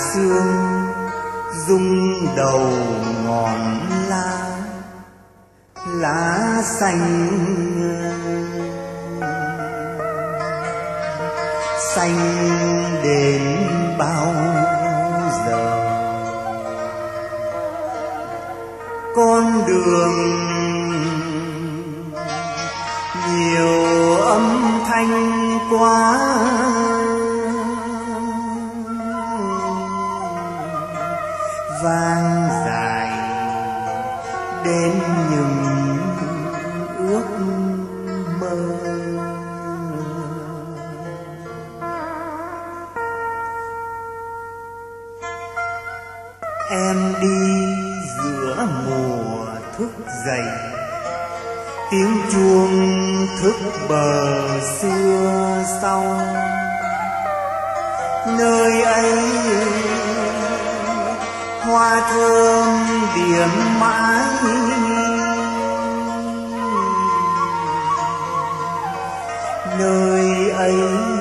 sương rung đầu ngọn lá xanh xanh đến bao giờ. Con đường nhiều âm thanh quá, vang dài đến những ước mơ. Em đi giữa mùa thức dậy, tiếng chuông thức bờ xưa sau. Nơi ấy hoa thơm điểm mãi, nơi ấy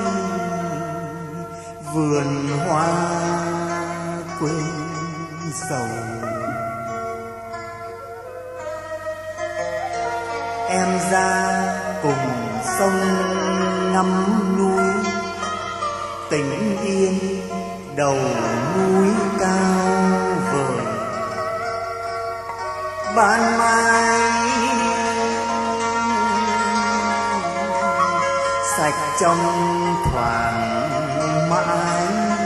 vườn hoa quên sầu. Em ra cùng sông ngắm núi, tình yên đầu núi cao vời. Ban mai sạch trong thoảng mãi,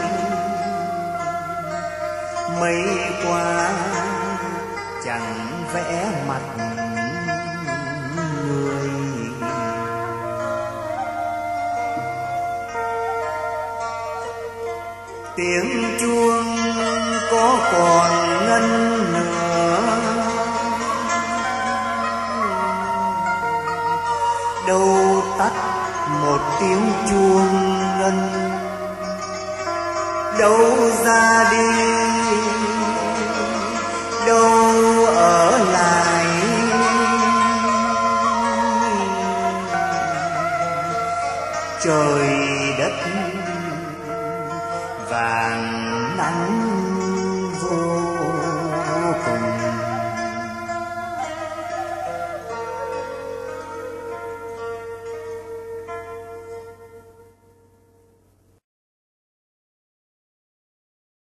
mây qua chẳng vẽ mặt người. Tiếng chuông có còn ngân nữa, đâu tắt một tiếng chuông ngân, đâu ra đi